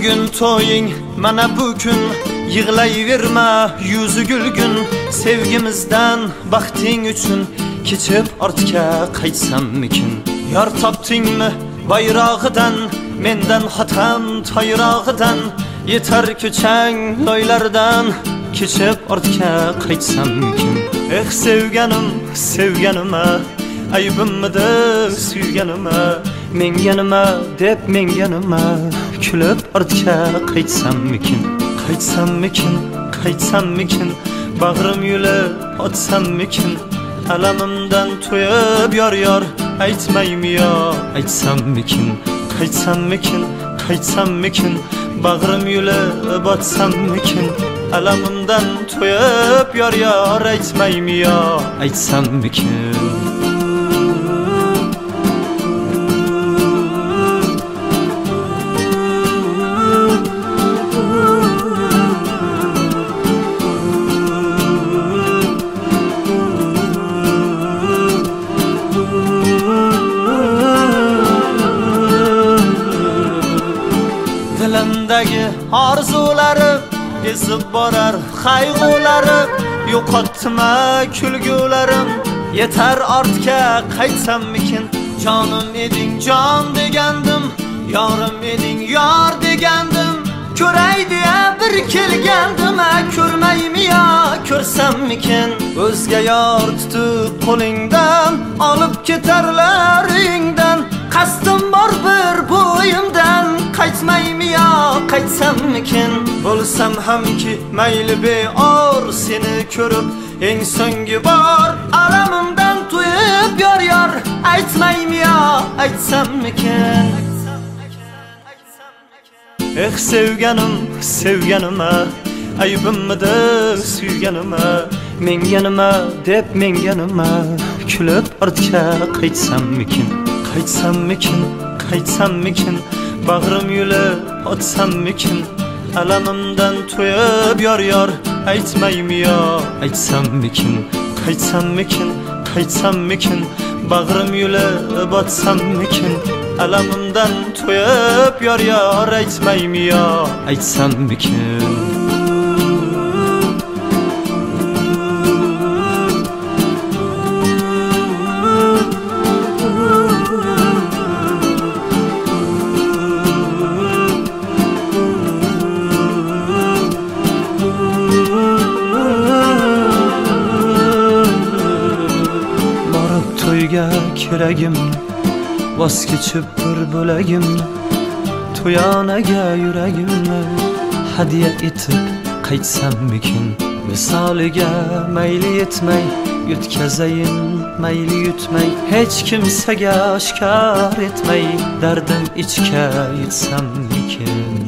Bugün toying mana bugün, yig'layverma yüzü gülgün. Sevgimizden baxting uchun kechib ortga qaytsammikin? Yar topdingmi bayrog'idan, mendan xotam toyrog'idan? Yetar ko'chang loylardan, kechib ortga qaytsammikin? Eh sevganim, sevganima, aybimmidi suyganima? Menga nima deb menga nima, kulib ortga qaytsammikin? Qaytsammikin, qaytsammikin, bag'rim yulib otsammikin? Alamimdan to'yib yor aytmaymi yo, aytsammikin? Qaytsammikin, qaytsammikin, bag'rim yulib otsammikin? Alamimdan to'yib yor aytmaymi yo, aytsammikin? Dilimdagi orzularim ezib borar qayg'ulari, yo'qotma kulgularim, yetar ortga qaytsammikin? Jonim eding jon degandim, yorim eding yor degandim, ko'ray deya bir kelgandim, ko'rmaymi yo, ko'rsammikin? O'zga yor tutib qo'lingdan, olib ketarlar uyingdan, qasdim bor bir bo'yimdan, qaytmaymi yo, qaytsammikin? Bo'lsam hamki mayli beor, seni ko'rib eng so'nggi bor, alamimdan to'yib yor aytmaymi yo, aytsammikin? Eh sevganim, sevganima, aybimmidi suyganima? Menga nima deb menga nima, kulib ortga qaytsammikin? Qaytsammikin, qaytsammikin, bag'rim yulib otsammikin? Alamimdan to'yib yor aytmaymi yo, aytsammikin? Qaytsammikin, qaytsammikin, bag'rim yulib otsammikin? Alamimdan to'yib yor aytmaymi yo, aytsammikin? To'yga kiragimni voz kechib bir bo'lagimni, to'yonaga yuragimni hadya etib qaytsammikin? Misoliga mayli yetmay yutkazayin, mayli yutmay, hech kimsaga oshkor etmay, dardim ichga yetsammikin?